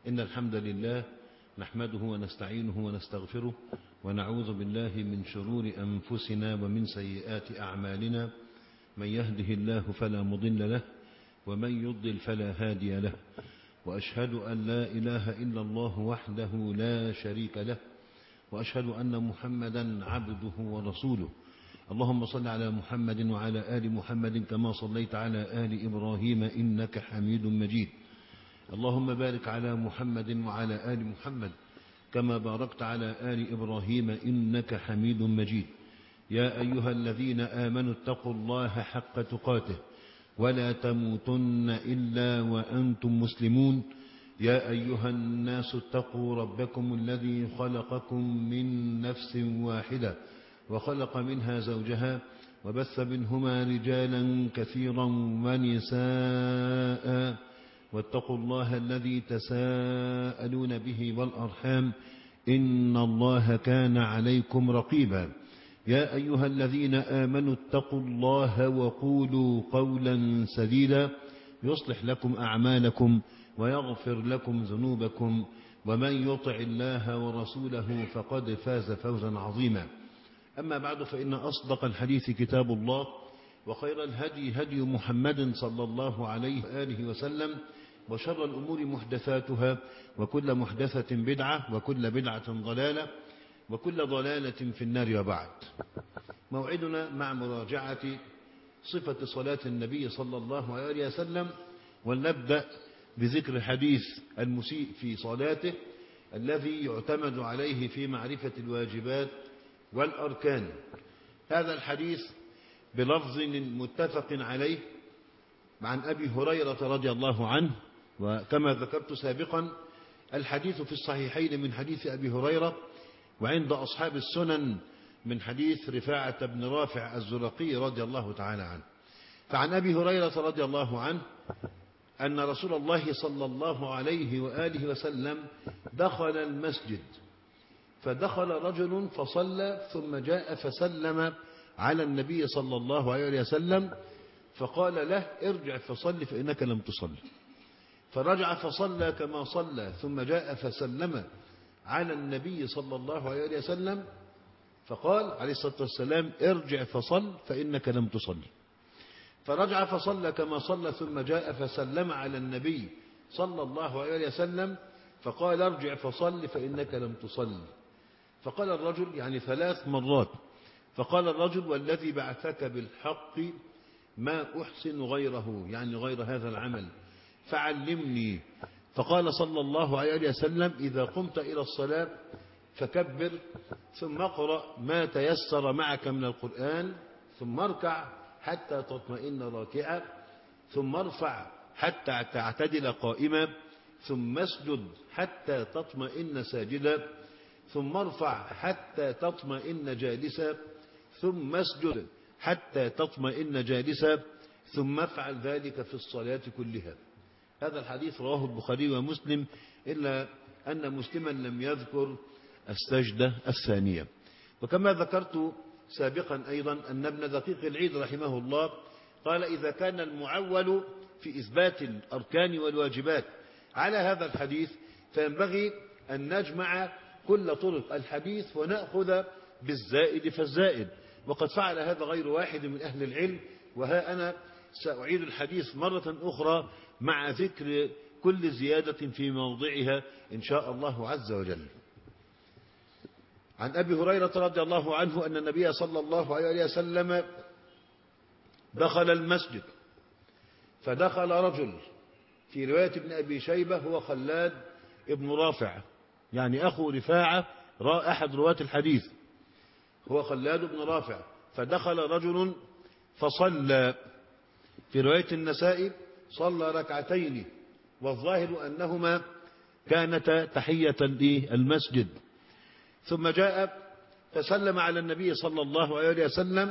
إن الحمد لله نحمده ونستعينه ونستغفره ونعوذ بالله من شرور أنفسنا ومن سيئات أعمالنا. من يهده الله فلا مضل له ومن يضلل فلا هادي له، وأشهد أن لا إله إلا الله وحده لا شريك له، وأشهد أن محمدا عبده ورسوله. اللهم صل على محمد وعلى آل محمد كما صليت على آل إبراهيم إنك حميد مجيد. اللهم بارك على محمد وعلى آل محمد كما باركت على آل إبراهيم إنك حميد مجيد. يا أيها الذين آمنوا اتقوا الله حق تقاته ولا تموتن إلا وأنتم مسلمون. يا أيها الناس اتقوا ربكم الذي خلقكم من نفس واحدة وخلق منها زوجها وبث منهما رجالا كثيرا ونساء، واتقوا الله الذي تساءلون به والأرحام إن الله كان عليكم رقيبا. يا أيها الذين آمنوا اتقوا الله وقولوا قولا سديدا يصلح لكم أعمالكم ويغفر لكم ذنوبكم، ومن يطع الله ورسوله فقد فاز فوزا عظيما. أما بعد، فإن أصدق الحديث كتاب الله، وخير الهدي هدي محمد صلى الله عليه وآله وسلم، وشر الأمور محدثاتها، وكل محدثة بدعة، وكل بدعة ضلالة، وكل ضلالة في النار. وبعد، موعدنا مع مراجعة صفة صلاة النبي صلى الله عليه وسلم، ولنبدأ بذكر حديث المسيء في صلاته الذي يعتمد عليه في معرفة الواجبات والأركان. هذا الحديث بلفظ متفق عليه عن أبي هريرة رضي الله عنه، وكما ذكرت سابقا الحديث في الصحيحين من حديث أبي هريرة، وعند أصحاب السنن من حديث رفاعة بن رافع الزرقي رضي الله تعالى عنه. فعن أبي هريرة رضي الله عنه أن رسول الله صلى الله عليه وآله وسلم دخل المسجد، فدخل رجل فصلى، ثم جاء فسلم على النبي صلى الله عليه وسلم، فقال له: ارجع فصل فإنك لم تصل. فرجع فصلى كما صلى، ثم جاء فسلم على النبي صلى الله عليه وسلم، فقال عليه الصلاة والسلام: ارجع فصل فإنك لم تصل. فرجع فصلى كما صلى، ثم جاء فسلم على النبي صلى الله عليه وسلم، فقال: ارجع فصل فإنك لم تصل. فقال الرجل، يعني 3 مرات، فقال الرجل: والذي بعثك بالحق ما أحسن غيره، يعني غير هذا العمل، فعلمني. فقال صلى الله عليه وسلم: إذا قمت إلى الصلاة فكبر، ثم اقرأ ما تيسر معك من القرآن، ثم اركع حتى تطمئن راكعا، ثم ارفع حتى تعتدل قائما، ثم اسجد حتى تطمئن ساجدا، ثم ارفع حتى تطمئن جالسا، ثم اسجد حتى تطمئن جالسا، ثم افعل ذلك في الصلاة كلها. هذا الحديث رواه البخاري ومسلم، إلا أن مسلما لم يذكر السجدة الثانية. وكما ذكرت سابقا أيضا أن ابن دقيق العيد رحمه الله قال: إذا كان المعول في إثبات الأركان والواجبات على هذا الحديث، فينبغي أن نجمع كل طرق الحديث ونأخذ بالزائد فالزائد، وقد فعل هذا غير واحد من أهل العلم. وها أنا سأعيد الحديث مرة أخرى مع ذكر كل زيادة في موضعها إن شاء الله عز وجل. عن أبي هريرة رضي الله عنه أن النبي صلى الله عليه وسلم دخل المسجد، فدخل رجل، في رواية ابن أبي شيبة هو خلاد ابن رافع، يعني أخو رفاعة أحد رواة الحديث، هو خلاد بن رافع. فدخل رجل فصلى، في رواية النسائي صلى ركعتين، والظاهر أنهما كانتا تحية للمسجد. ثم جاء فسلم على النبي صلى الله عليه وسلم،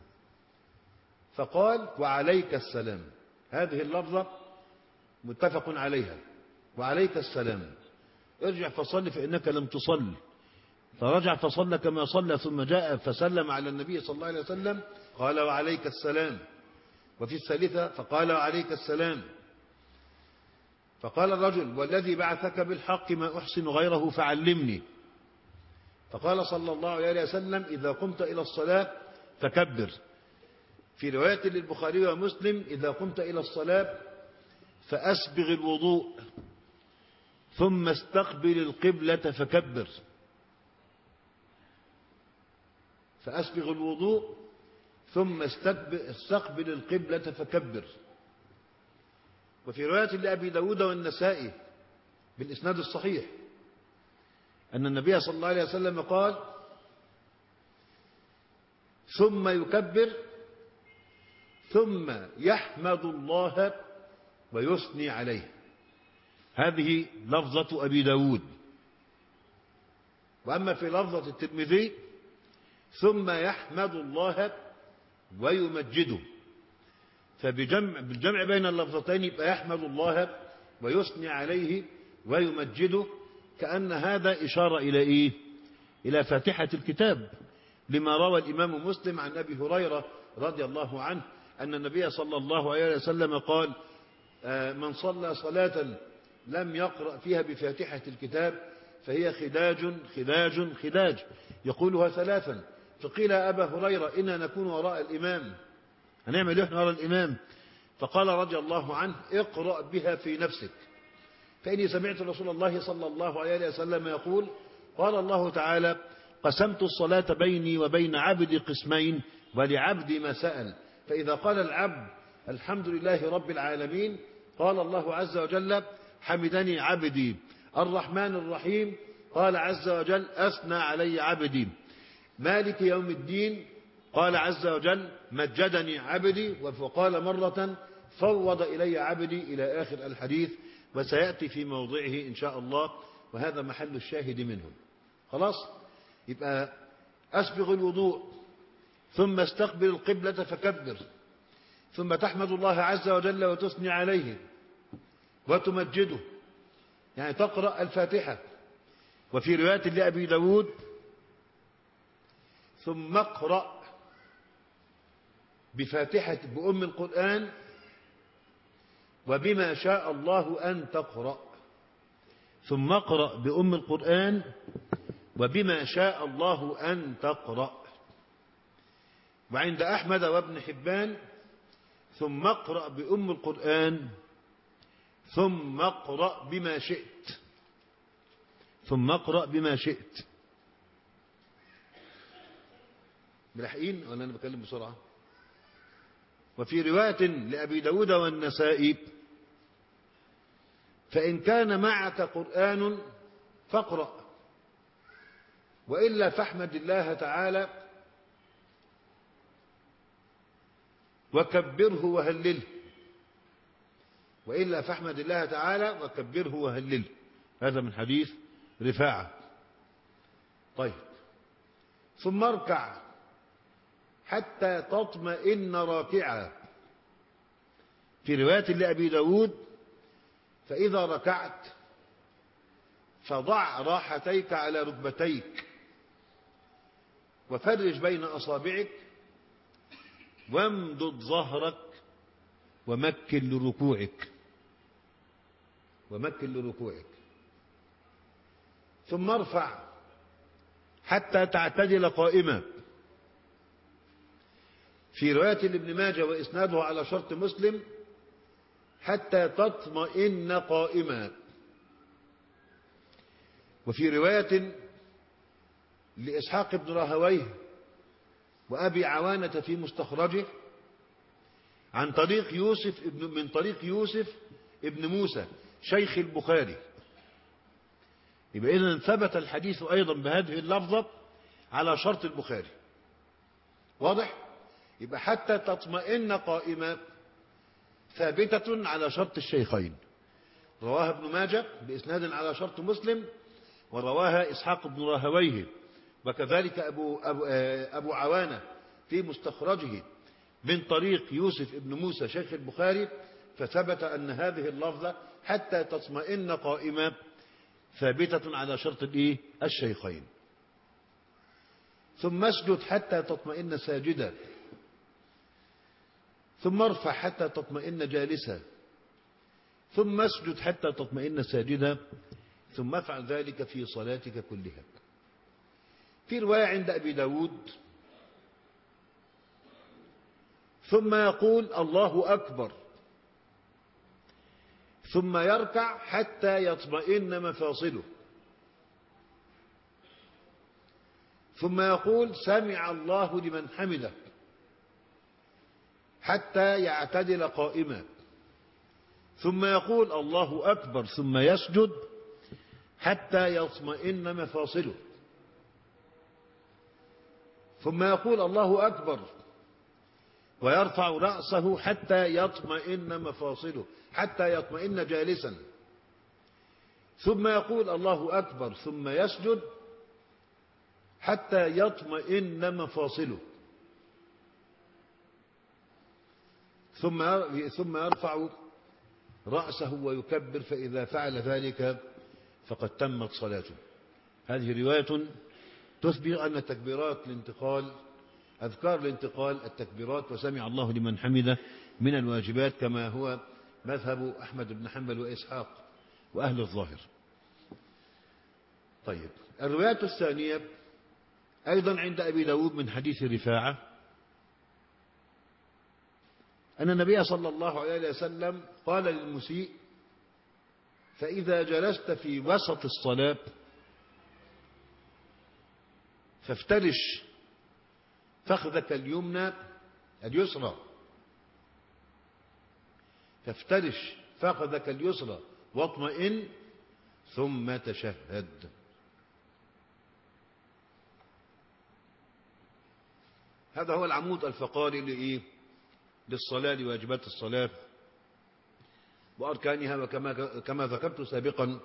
فقال: وعليك السلام. هذه اللفظة متفق عليها، وعليك السلام، ارجع فصل فإنك لم تصل. فرجع فصلى كما صلى، ثم جاء فسلم على النبي صلى الله عليه وسلم، قال: وعليك السلام. وفي الثالثة فقال: وعليك السلام. فقال الرجل: والذي بعثك بالحق ما أحسن غيره فعلمني. فقال صلى الله عليه وسلم: إذا قمت إلى الصلاة فكبر. في رواية للبخاري ومسلم: إذا قمت إلى الصلاة فأسبغ الوضوء ثم استقبل القبلة فكبر. فأسبغ الوضوء ثم استقبل القبلة فكبر. وفي رواية لأبي داود والنسائي بالإسناد الصحيح أن النبي صلى الله عليه وسلم قال: ثم يكبر ثم يحمد الله ويثني عليه. هذه لفظة أبي داود. وأما في لفظة الترمذي: ثم يحمد الله ويمجده. بالجمع بين اللفظتين يبقى يحمد الله ويثني عليه ويمجده، كأن هذا إشارة إلى إيه؟ إلى فاتحة الكتاب، لما روى الإمام مسلم عن أبي هريرة رضي الله عنه أن النبي صلى الله عليه وسلم قال: من صلى صلاة لم يقرأ فيها بفاتحة الكتاب فهي خداج خداج خداج، يقولها ثلاثا. فقيل: أبا هريرة إنا نكون وراء الإمام، هنعمل إحنا وراء الإمام؟ فقال رضي الله عنه: اقرأ بها في نفسك، فإني سمعت رسول الله صلى الله عليه وسلم يقول: قال الله تعالى: قسمت الصلاة بيني وبين عبدي قسمين ولعبدي ما سأل. فإذا قال العبد: الحمد لله رب العالمين، قال الله عز وجل: حمدني عبدي. الرحمن الرحيم، قال عز وجل: أثنى علي عبدي. مالك يوم الدين، قال عز وجل: مجدني عبدي. وقال مرة: فوض إلي عبدي، إلى آخر الحديث، وسيأتي في موضعه إن شاء الله، وهذا محل الشاهد منهم. خلاص؟ يبقى أسبغ الوضوء ثم استقبل القبلة فكبر، ثم تحمد الله عز وجل وتثني عليه وتمجده، يعني تقرأ الفاتحة. وفي رواية لأبي داود: ثم اقرأ بأم القرآن وبما شاء الله أن تقرأ. ثم اقرأ بأم القرآن وبما شاء الله أن تقرأ. وعند أحمد وابن حبان: ثم اقرأ بأم القرآن ثم اقرأ بما شئت. ثم اقرأ بما شئت. ملحقين ولا أنا بكلم بسرعة؟ وفي رواية لأبي داود والنسائي: فإن كان معك قرآن فاقرأ، وإلا فاحمد الله تعالى وكبره وهلله. وإلا فاحمد الله تعالى وكبره وهلله. هذا من حديث رفاعة. طيب. ثم اركع حتى تطمئن راكعا. في رواية لأبي داود: فإذا ركعت فضع راحتيك على ركبتيك وفرج بين أصابعك وامدد ظهرك ومكن لركوعك. ومكن لركوعك. ثم ارفع حتى تعتدل قائما. في رواية لابن ماجه وإسناده على شرط مسلم: حتى تطمئن قائما. وفي رواية لإسحاق بن راهويه وأبي عوانة في مستخرجه من طريق يوسف ابن موسى شيخ البخاري. يبقى إذن ثبت الحديث أيضا بهذه اللفظة على شرط البخاري. واضح؟ يبقى حتى تطمئن قائما ثابتة على شرط الشيخين. رواها ابن ماجه بإسناد على شرط مسلم، ورواها إسحاق بن راهويه، وكذلك أبو عوانة في مستخرجه من طريق يوسف ابن موسى شيخ البخاري. فثبت أن هذه اللفظة حتى تطمئن قائمة ثابتة على شرط الشيخين. ثم اسجد حتى تطمئن ساجدا. ثم ارفع حتى تطمئن جالسا. ثم اسجد حتى تطمئن ساجدا، ثم افعل ذلك في صلاتك كلها. في رواية عند أبي داود ثم يقول الله أكبر ثم يركع حتى يطمئن مفاصله، ثم يقول سمع الله لمن حمده حتى يعتدل قائما، ثم يقول الله أكبر ثم يسجد حتى يطمئن مفاصله، ثم يقول الله أكبر ويرفع رأسه حتى يطمئن مفاصله، حتى يطمئن جالسا، ثم يقول الله أكبر ثم يسجد حتى يطمئن مفاصله، ثم يرفع رأسه ويكبر، فإذا فعل ذلك فقد تمت صلاته. هذه رواية تثبت أن تكبيرات الانتقال، أذكار الانتقال، التكبيرات وسمع الله لمن حمده من الواجبات، كما هو مذهب أحمد بن حنبل وإسحاق وأهل الظاهر. طيب، الرواية الثانية أيضا عند أبي داود من حديث رفاعة أن النبي صلى الله عليه وسلم قال للمسيء فإذا جلست في وسط الصلاة فافترش فخذك اليسرى، فافترش فخذك اليسرى واطمئن ثم تشهد. هذا هو العمود الفقري للصلاة، لواجبات الصلاة وأركانها. وكما ذكرت سابقا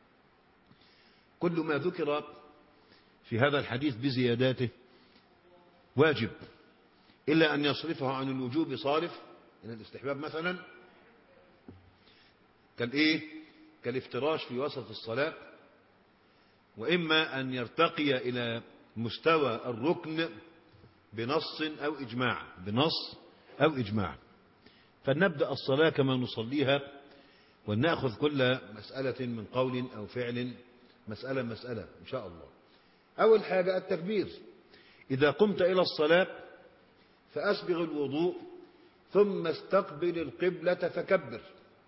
كل ما ذكر في هذا الحديث بزياداته واجب، إلا أن يصرفه عن الوجوب صارف إلى الاستحباب، مثلا كالافتراش في وسط الصلاة، وإما أن يرتقي إلى مستوى الركن بنص أو إجماع. فلنبدأ الصلاة كما نصليها، ونأخذ كل مسألة من قول أو فعل مسألة إن شاء الله. أول حاجة التكبير. إذا قمت إلى الصلاة فأسبغ الوضوء ثم استقبل القبلة فكبر.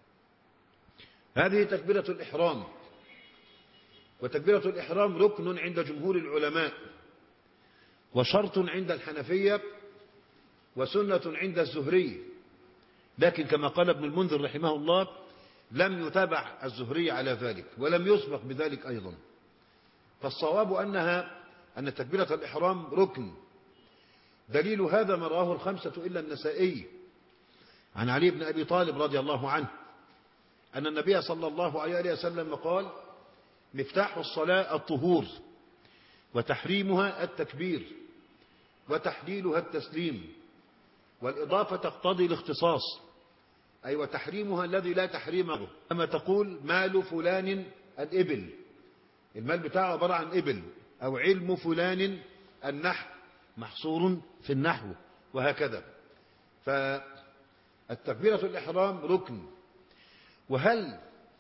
هذه تكبيرة الإحرام، وتكبيرة الإحرام ركن عند جمهور العلماء، وشرط عند الحنفية، وسنة عند الزهري، لكن كما قال ابن المنذر رحمه الله لم يتابع الزهري على ذلك ولم يسبق بذلك أيضا. فالصواب أن تكبيرة الإحرام ركن. دليل هذا ما رواه الخمسة إلا النسائي عن علي بن أبي طالب رضي الله عنه أن النبي صلى الله عليه وسلم قال مفتاح الصلاة الطهور، وتحريمها التكبير، وتحليلها التسليم، والإضافة تقتضي الاختصاص، أي وتحريمها الذي لا تحريم له، كما تقول مال فلان الإبل، المال بتاعه عبارة عن إبل، أو علم فلان النحو محصور في النحو، وهكذا. فالتكبيرة الإحرام ركن. وهل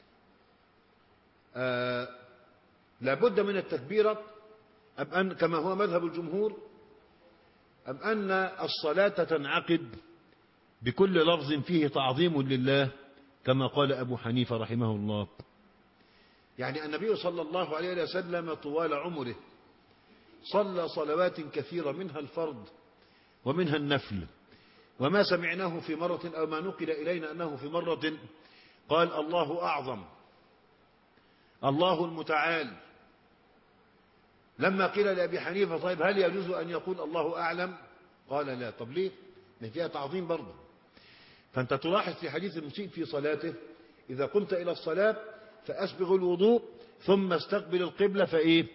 لابد من التكبيرة أم أن كما هو مذهب الجمهور، أم أن الصلاة تنعقد بكل لفظ فيه تعظيم لله كما قال أبو حنيفة رحمه الله؟ يعني النبي صلى الله عليه وسلم طوال عمره صلى صلوات كثيرة، منها الفرض ومنها النفل، وما سمعناه في مرة أو ما نقل إلينا أنه في مرة قال الله أعظم، الله المتعال. لما قيل لأبي حنيفة طيب هل يجوز أن يقول الله أعلم؟ قال لا. طب ليه؟ لأن فيها تعظيم برضه. فأنت تلاحظ في حديث المسيء في صلاته إذا قمت إلى الصلاة فأسبغ الوضوء ثم استقبل القبلة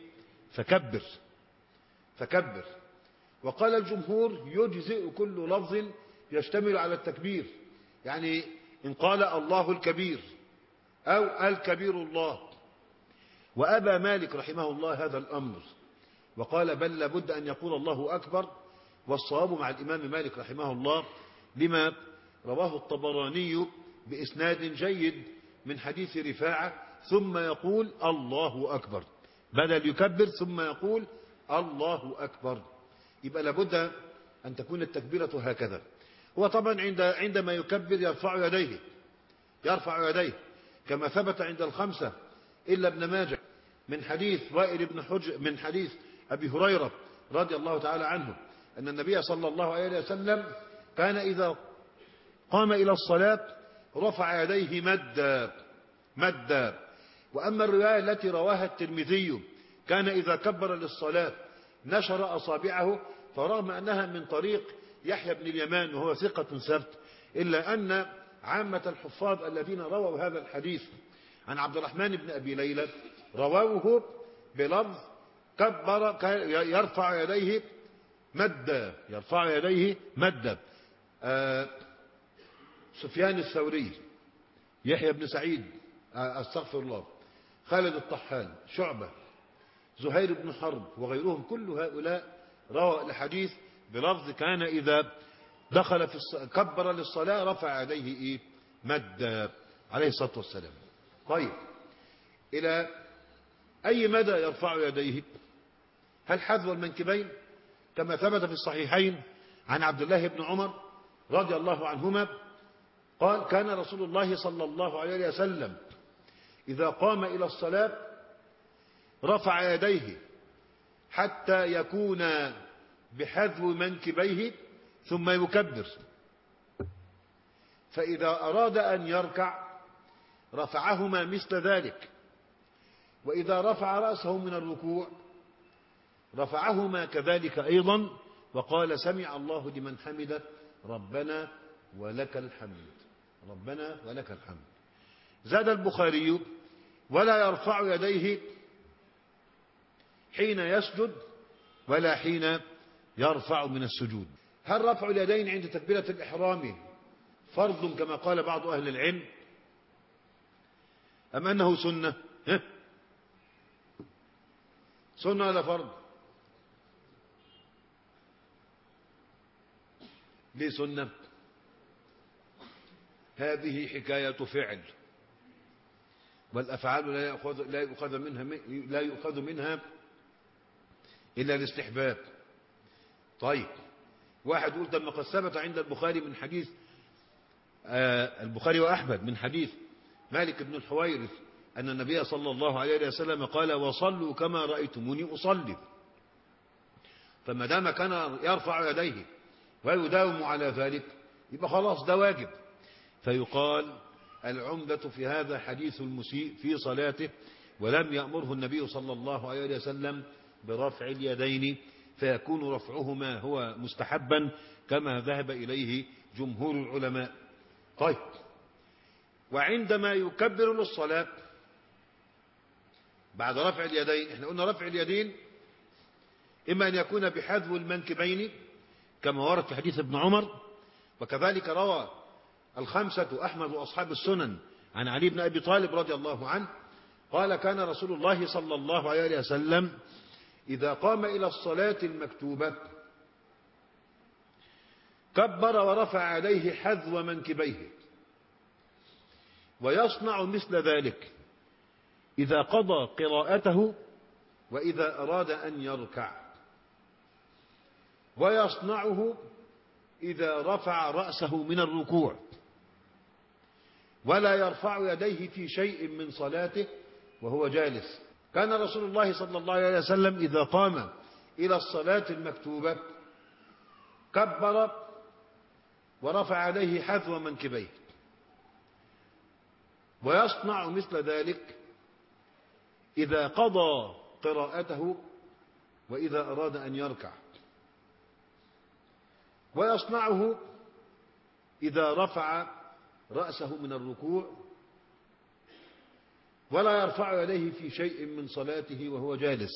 فكبر. وقال الجمهور يجزئ كل لفظ يشتمل على التكبير، يعني إن قال الله الكبير أو الكبير الله. وأبى مالك رحمه الله هذا الأمر وقال بل لابد أن يقول الله أكبر، والصواب مع الإمام مالك رحمه الله لما رواه الطبراني بإسناد جيد من حديث رفاعة ثم يقول الله أكبر، بدل يكبر ثم يقول الله أكبر. يبقى لابد أن تكون التكبيرة هكذا. هو طبعا عندما يكبر يرفع يديه كما ثبت عند الخمسة إلا ابن ماجه من حديث وائل بن حجر من حديث أبي هريرة رضي الله تعالى عنه أن النبي صلى الله عليه وسلم كان إذا قام إلى الصلاة رفع يديه مدا. وأما الرواية التي رواها الترمذي كان إذا كبر للصلاة نشر أصابعه، فرغم أنها من طريق يحيى بن اليمان وهو ثقة ثبت، إلا أن عامة الحفاظ الذين رووا هذا الحديث عن عبد الرحمن بن أبي ليلى رووه بلفظ كبر يرفع يديه مدا. سفيان الثوري، يحيى بن سعيد استغفر الله، خالد الطحان، شعبة، زهير بن حرب وغيرهم، كل هؤلاء روى الحديث بلفظ كان إذا دخل كبر للصلاة رفع يديه مدا عليه الصلاة والسلام. طيب، إلى أي مدى يرفع يديه؟ هل حذو المنكبين كما ثبت في الصحيحين عن عبد الله بن عمر رضي الله عنهما قال كان رسول الله صلى الله عليه وسلم إذا قام إلى الصلاة رفع يديه حتى يكون بحذو منكبيه ثم يكبر، فإذا أراد أن يركع رفعهما مثل ذلك، وإذا رفع رأسه من الركوع رفعهما كذلك أيضا، وقال سمع الله لمن حمده ربنا ولك الحمد، ربنا ولك الحمد. زاد البخاري ولا يرفع يديه حين يسجد ولا حين يرفع من السجود. هل رفع اليدين عند تكبيرة الإحرام فرض كما قال بعض أهل العلم أم أنه سنة؟ سنة ولا فرض؟ ليه سنة؟ هذه حكاية فعل، والأفعال لا يؤخذ منها إلا الاستحباب. طيب، واحد يقول طب ما قد ثبت عند البخاري من حديث البخاري وأحمد من حديث مالك بن الحويرث أن النبي صلى الله عليه وسلم قال وصلوا كما رأيتموني أصلي. فما دام كان يرفع يديه ويداوم على ذلك يبقى خلاص ده واجب. فيقال العمدة في هذا حديث المسيء في صلاته، ولم يأمره النبي صلى الله عليه وسلم برفع اليدين، فيكون رفعهما هو مستحبا كما ذهب إليه جمهور العلماء. طيب، وعندما يكبر للصلاة بعد رفع اليدين، احنا قلنا رفع اليدين إما أن يكون بحذو المنكبين كما ورد في حديث ابن عمر، وكذلك روى الخمسة أحمد وأصحاب السنن عن علي بن أبي طالب رضي الله عنه قال كان رسول الله صلى الله عليه وسلم إذا قام إلى الصلاة المكتوبة كبر ورفع يديه حذو منكبيه، ويصنع مثل ذلك إذا قضى قراءته وإذا أراد أن يركع، ويصنعه إذا رفع رأسه من الركوع، ولا يرفع يديه في شيء من صلاته وهو جالس. كان رسول الله صلى الله عليه وسلم إذا قام إلى الصلاة المكتوبة كبر ورفع يديه حذو منكبيه، ويصنع مثل ذلك إذا قضى قراءته وإذا أراد أن يركع، ويصنعه إذا رفع رأسه من الركوع، ولا يرفع يديه في شيء من صلاته وهو جالس.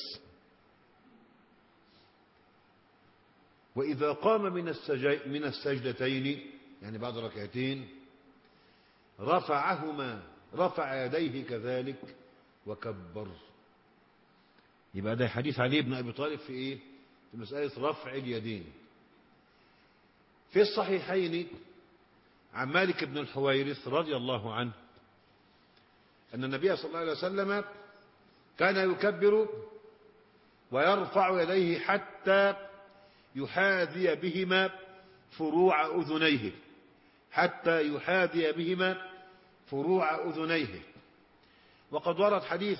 وإذا قام من السجدتين يعني بعد ركعتين رفع يديه كذلك وكبر. يبقى ده حديث علي بن أبي طالب في إيه؟ في مسألة رفع اليدين. في الصحيحين عن مالك بن الحويرث رضي الله عنه أن النبي صلى الله عليه وسلم كان يكبر ويرفع يديه حتى يحاذي بهما فروع أذنيه، حتى يحاذي بهما فروع أذنيه. وقد ورد حديث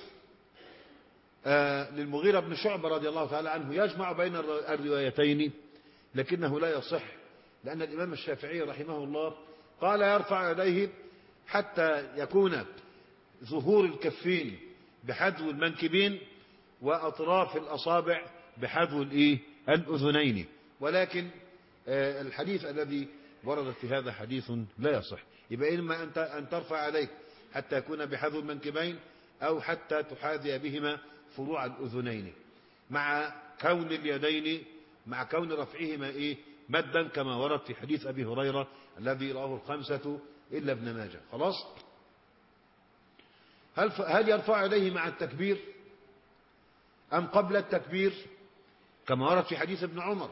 للمغيرة بن شعبة رضي الله تعالى عنه يجمع بين الروايتين، لكنه لا يصح، لأن الإمام الشافعي رحمه الله قال يرفع يديه حتى يكون ظهور الكفين بحذو المنكبين وأطراف الأصابع بحذو الأذنين، ولكن الحديث الذي ورد في هذا حديث لا يصح. يبقى إما أن ترفع يديك حتى يكون بحذو المنكبين أو حتى تحاذي بهما فروع الأذنين، مع كون اليدين مع كون رفعهما مدا كما ورد في حديث أبي هريرة الذي رواه الخمسة إلا ابن ماجه. خلاص. هل يرفع يديه مع التكبير أم قبل التكبير؟ كما ورد في حديث ابن عمر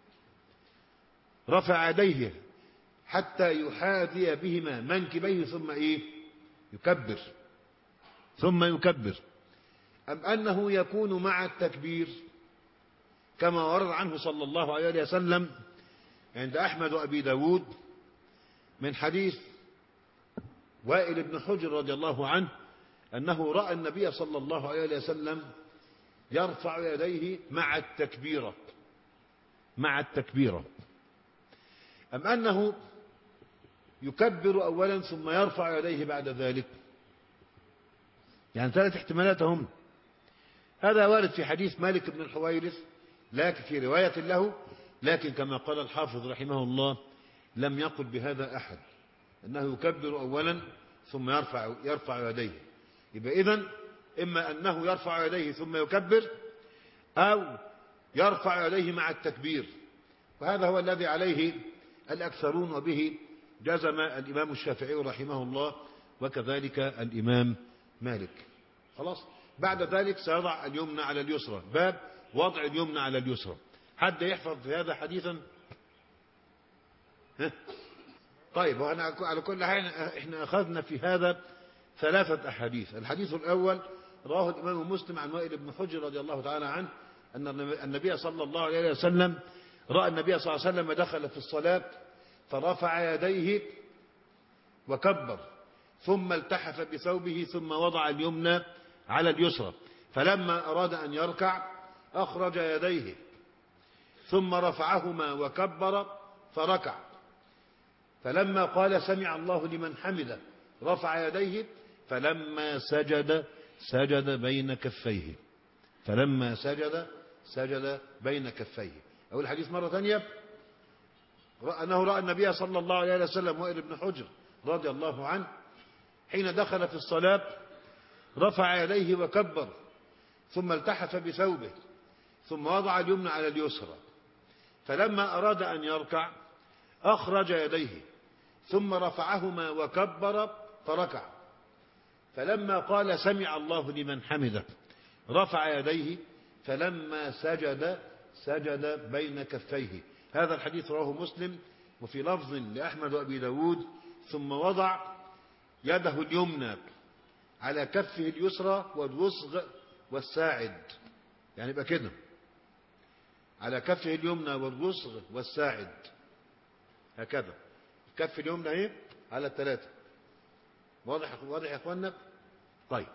رفع يديه حتى يحاذي بهما منكبيه ثم يكبر، أم أنه يكون مع التكبير كما ورد عنه صلى الله عليه وسلم عند أحمد وأبي داود من حديث وائل بن حجر رضي الله عنه أنه رأى النبي صلى الله عليه وسلم يرفع يديه مع التكبيرة، أم أنه يكبر أولا ثم يرفع يديه بعد ذلك؟ يعني ثلاث احتمالات هم. هذا وارد في حديث مالك بن الحويرث لكن في رواية له، لكن كما قال الحافظ رحمه الله لم يقل بهذا أحد، أنه يكبر أولا ثم يرفع يديه. يبقى إذن إما أنه يرفع يديه ثم يكبر أو يرفع يديه مع التكبير، وهذا هو الذي عليه الأكثرون، وبه جزم الإمام الشافعي رحمه الله وكذلك الإمام مالك. خلاص. بعد ذلك سيضع اليمنى على اليسرى، باب وضع اليمنى على اليسرى. حد يحفظ في هذا حديثا؟ طيب، وأنا على كل حال احنا أخذنا في هذا ثلاثة أحاديث. الحديث الأول رواه الإمام مسلم عن وائل بن حجر رضي الله تعالى عنه أن النبي صلى الله عليه وسلم رأى النبي صلى الله عليه وسلم دخل في الصلاة فرفع يديه وكبر ثم التحف بثوبه ثم وضع اليمنى على اليسرى، فلما أراد أن يركع أخرج يديه ثم رفعهما وكبر فركع، فلما قال سمع الله لمن حمده رفع يديه، فلما سجد بين كفيه، فلما سجد بين كفيه. أو الحديث مرة ثانية أنه رأى النبي صلى الله عليه وسلم وائل بن حجر رضي الله عنه حين دخل في الصلاة رفع يديه وكبر ثم التحف بثوبه ثم وضع اليمنى على اليسرى، فلما أراد أن يركع أخرج يديه ثم رفعهما وكبر فركع، فلما قال سمع الله لمن حمده رفع يديه، فلما سجد بين كفيه. هذا الحديث رواه مسلم، وفي لفظ لأحمد وأبي داود ثم وضع يده اليمنى على كفه اليسرى والوسغ والساعد، يعني يبقى كده على كفه اليمنى والوسغ والساعد هكذا، الكف اليمنى اهي على الثلاثة. واضح يا اخوانا؟ طيب،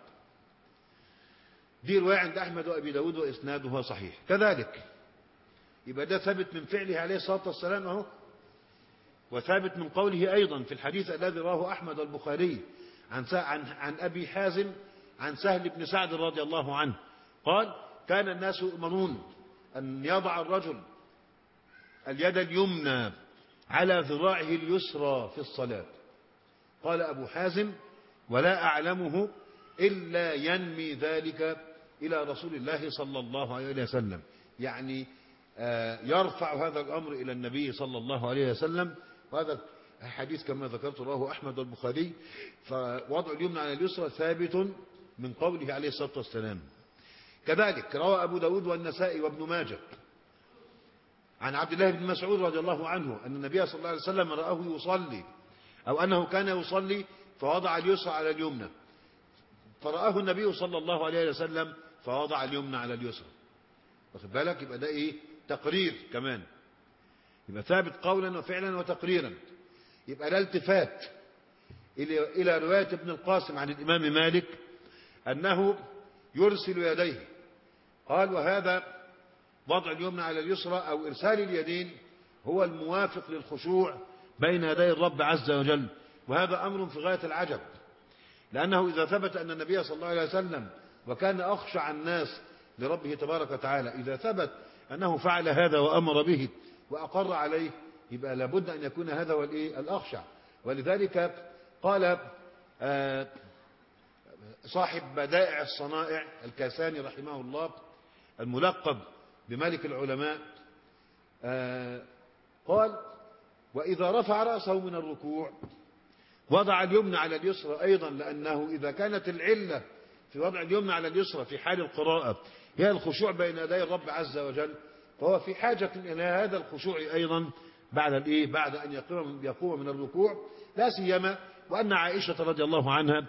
دي رواية عند أحمد وأبي داود وإسنادها صحيح. كذلك يبقى ده ثابت من فعله عليه الصلاة والسلام اهو، وثابت من قوله أيضا في الحديث الذي رواه أحمد والبخاري عن أبي حازم عن سهل بن سعد رضي الله عنه قال كان الناس يؤمرون أن يضع الرجل اليد اليمنى على ذراعه اليسرى في الصلاة. قال أبو حازم ولا أعلمه إلا ينمي ذلك إلى رسول الله صلى الله عليه وسلم، يعني يرفع هذا الأمر إلى النبي صلى الله عليه وسلم. وهذا الحديث كما ذكرت رواه أحمد والبخاري، فوضع اليمنى على اليسرى ثابت من قوله عليه الصلاة والسلام. كذلك روى أبو داود والنسائي وابن ماجه عن عبد الله بن مسعود رضي الله عنه أن النبي صلى الله عليه وسلم رآه يصلي، أو أنه كان يصلي فوضع اليسرى على اليمنى، فرآه النبي صلى الله عليه وسلم فوضع اليمنى على اليسرى. واخد بالك؟ يبقى ده ايه؟ تقرير كمان، يبقى ثابت قولا وفعلا وتقريرا. يبقى لا التفات إلى رواية ابن القاسم عن الإمام مالك أنه يرسل يديه، قال وهذا وضع اليمنى على اليسرى أو إرسال اليدين هو الموافق للخشوع بين يدي الرب عز وجل. وهذا أمر في غاية العجب، لأنه إذا ثبت أن النبي صلى الله عليه وسلم وكان أخشع الناس لربه تبارك وتعالى، إذا ثبت أنه فعل هذا وأمر به وأقر عليه، يبقى لابد أن يكون هذا هو الأخشع. ولذلك قال صاحب بدائع الصنائع الكاساني رحمه الله الملقب بملك العلماء، قال وإذا رفع رأسه من الركوع وضع اليمنى على اليسرى أيضا، لأنه إذا كانت العلة في وضع اليمنى على اليسرى في حال القراءة هي الخشوع بين يدي الرب عز وجل، فهو في حاجة إلى هذا الخشوع أيضا بعد أن يقوم من الركوع. لا سيما وأن عائشة رضي الله عنها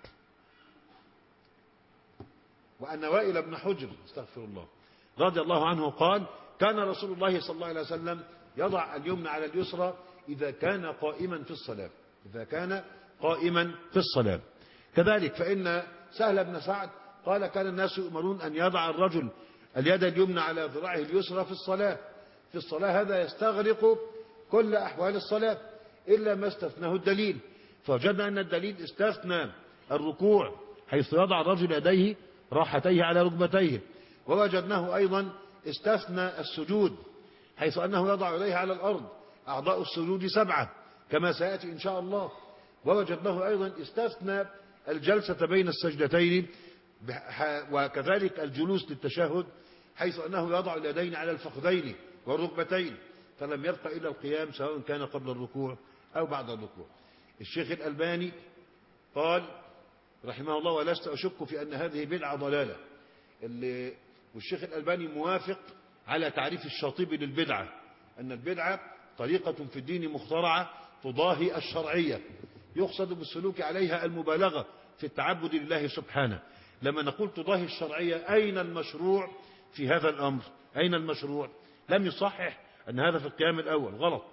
وأن وائل بن حجر استغفر الله رضي الله عنه قال كان رسول الله صلى الله عليه وسلم يضع اليمنى على اليسرى إذا كان قائما في الصلاة، إذا كان قائما في الصلاة. كذلك فإن سهل بن سعد قال كان الناس يؤمرون أن يضع الرجل اليد اليمنى على ذراعه اليسرى في الصلاة هذا يستغرق كل أحوال الصلاة إلا ما استثناه الدليل. فوجدنا أن الدليل استثنى الركوع حيث يضع الرجل يديه راحتيه على ركبتيه، ووجدناه أيضا استثنى السجود حيث أنه يضع يديه على الأرض، أعضاء السجود 7 كما سيأتي إن شاء الله. ووجدناه أيضا استثنى الجلسة بين السجدتين، وكذلك الجلوس للتشهد حيث أنه يضع اليدين على الفخذين والركبتين، فلم يبق إلا القيام سواء كان قبل الركوع أو بعد الركوع. الشيخ الألباني قال رحمه الله ولست أشك في أن هذه بدعة ضلالة، والشيخ الألباني موافق على تعريف الشاطبي للبدعة، أن البدعة طريقة في الدين مخترعة تضاهي الشرعية يقصد بالسلوك عليها المبالغة في التعبد لله سبحانه. لما نقول تضاهي الشرعية أين المشروع في هذا الأمر؟ أين المشروع؟ لم يصحح أن هذا في القيام الأول غلط.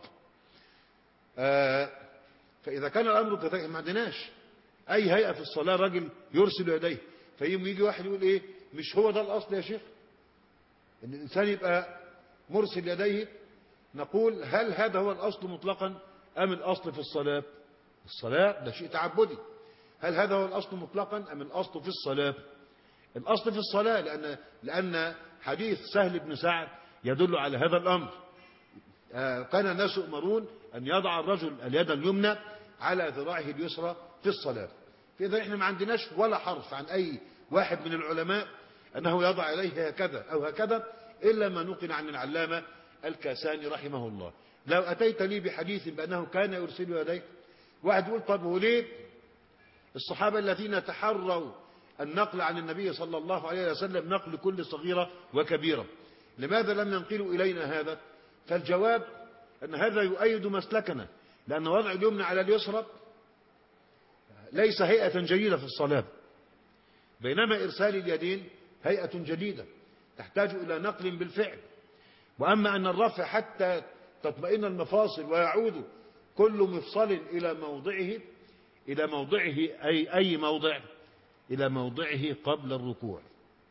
فإذا كان الأمر كذلك ما عندناش أي هيئة في الصلاة رجل يرسل يديه، فيجي واحد يقول إيه مش هو ده الأصل يا شيخ إن الإنسان يبقى مرسل يديه؟ نقول هل هذا هو الأصل مطلقا أم الأصل في الصلاة؟ الصلاة ده شيء تعبدي، هل هذا هو الأصل مطلقا أم الأصل في الصلاة؟ الأصل في الصلاة، لأن حديث سهل بن سعد يدل على هذا الأمر. كان الناس يؤمرون أن يضع الرجل اليد اليمنى على ذراعه اليسرى في الصلاة. فإذا إحنا ما عندناش ولا حرف عن أي واحد من العلماء أنه يضع إليه هكذا أو هكذا إلا ما نقل عن العلامة الكاساني رحمه الله. لو أتيت لي بحديث بأنه كان يرسل يديه، واحد يقول طب وليه الصحابة الذين تحروا النقل عن النبي صلى الله عليه وسلم نقل كل صغيرة وكبيرة لماذا لم ينقلوا إلينا هذا؟ فالجواب أن هذا يؤيد مسلكنا، لأن وضع اليمنى على اليسرى ليس هيئة جيدة في الصلاة، بينما إرسال اليدين هيئة جديدة تحتاج إلى نقل بالفعل. وأما أن الرفع حتى تطمئن المفاصل ويعود كل مفصل إلى موضعه أي موضع إلى موضعه قبل الركوع،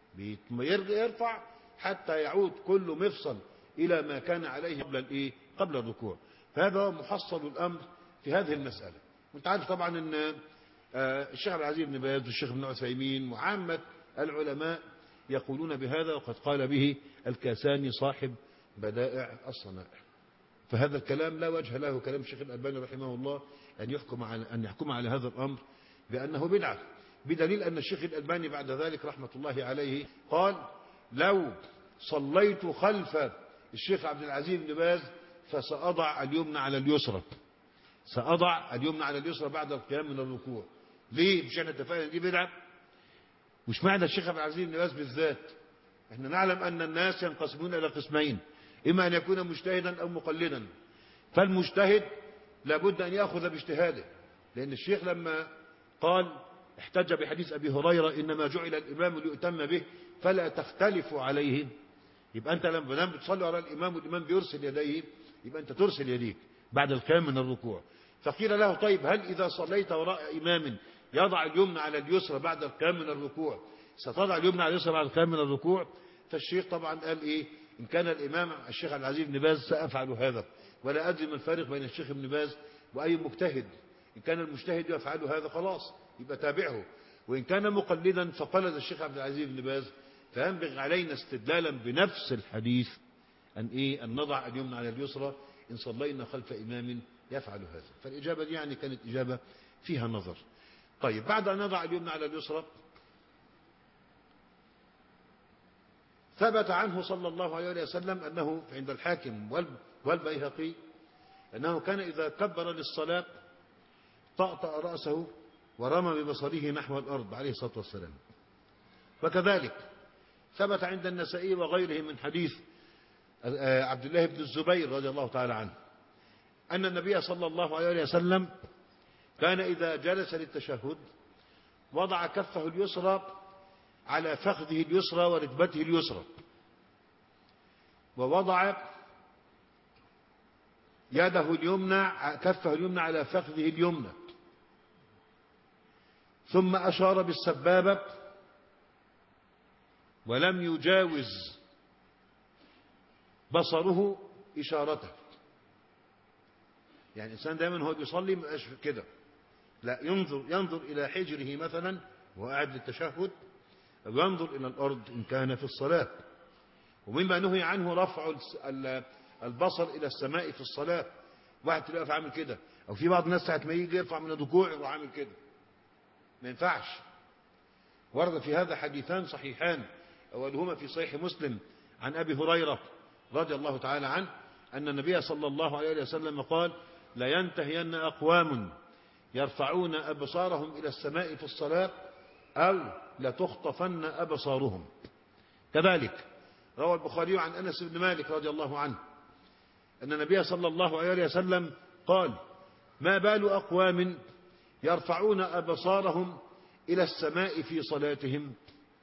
يرفع حتى يعود كل مفصل إلى ما كان عليه قبل الركوع. فهذا هو محصل الأمر في هذه المسألة. وانت عارف طبعا أن الشيخ عبد العزيز بن باز والشيخ ابن عثيمين وعامة العلماء يقولون بهذا، وقد قال به الكاساني صاحب بدائع الصنائع. فهذا الكلام لا وجه له كلام الشيخ الألباني رحمه الله أن يحكم على هذا الأمر بأنه بدعة، بدليل أن الشيخ الألباني بعد ذلك رحمة الله عليه قال لو صليت خلف الشيخ عبد العزيز بن باز فسأضع اليمنى على اليسرى، سأضع اليمنى على اليسرى بعد القيام من الركوع. ليه؟ مش احنا اتفقنا دي بدعة؟ وش معنى الشيخ عبد العزيز بن باز بالذات؟ احنا نعلم أن الناس ينقسمون إلى قسمين، إما أن يكون مجتهدا أو مقلدا. فالمجتهد لابد أن يأخذ باجتهاده، لأن الشيخ لما قال احتج بحديث أبي هريرة إنما جعل الإمام ليؤتم به فلا تختلفوا عليه. يبقى أنت لما بتصلي على الإمام والإمام بيرسل يديه يبقى أنت ترسل يديك بعد القيام من الركوع. فقيل له طيب هل إذا صليت وراء إمام يضع اليمنى على اليسرى بعد القيام من الركوع ستضع اليمنى على اليسرى بعد القيام من الركوع؟ فالشيخ طبعا قال إيه؟ إن كان الإمام الشيخ عبد العزيز بن باز سأفعل هذا، ولا أدري ما الفارق بين الشيخ ابن باز وأي مجتهد. إن كان المجتهد يفعل هذا خلاص يبقى تابعه، وإن كان مقلدا فقلد الشيخ عبد العزيز بن باز. فينبغي علينا استدلالا بنفس الحديث أن نضع اليمنى على اليسرى إن صلينا خلف إمام يفعل هذا. فالإجابة دي يعني كانت إجابة فيها نظر. طيب بعد أن نضع اليمنى على اليسرى ثبت عنه صلى الله عليه وسلم أنه عند الحاكم والبيهقي أنه كان إذا كبر للصلاة طأطأ رأسه ورمى ببصره نحو الأرض عليه الصلاة والسلام. وكذلك ثبت عند النسائي وغيره من حديث عبد الله بن الزبير رضي الله تعالى عنه أن النبي صلى الله عليه وسلم كان إذا جلس للتشهد وضع كفه اليسرى على فخذه اليسرى وركبته اليسرى، ووضع يده اليمنى كفه اليمنى على فخذه اليمنى، ثم أشار بالسبابة ولم يجاوز بصره إشارته. يعني الإنسان دائما هو بيصلي ما يبقاش كده، لا، ينظر إلى حجره مثلا وهو قاعد للتشهد، أو ينظر إلى الأرض إن كان في الصلاة. ومما نهي عنه رفع البصر إلى السماء في الصلاة. واحد تلاقيه عامل كده، أو في بعض الناس ساعة ما يجي يرفع من الركوع يروح عامل كده، ما ينفعش. ورد في هذا حديثان صحيحان، أولهما في صحيح مسلم عن أبي هريرة رضي الله تعالى عنه أن النبي صلى الله عليه وسلم قال: لا ينتهين أقوام يرفعون أبصارهم إلى السماء في الصلاة أو لتخطفن أبصارهم. كذلك روى البخاري عن أنس بن مالك رضي الله عنه أن النبي صلى الله عليه وسلم قال: ما بال أقوام يرفعون أبصارهم إلى السماء في صلاتهم،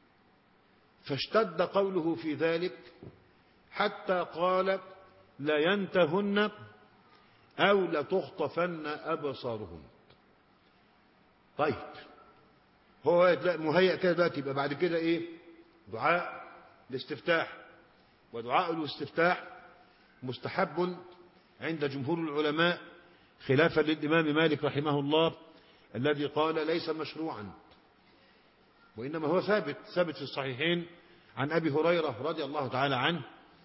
فاشتد قوله في ذلك حتى قال: لا ينتهن أو لتخطفن أبصارهم. طيب هو مهيأ كده دلوقتي، يبقى بعد كده إيه؟ دعاء الاستفتاح. ودعاء الاستفتاح مستحب عند جمهور العلماء خلافا للإمام مالك رحمه الله الذي قال ليس مشروعا، وإنما هو ثابت في الصحيحين عن أبي هريرة رضي الله تعالى عنه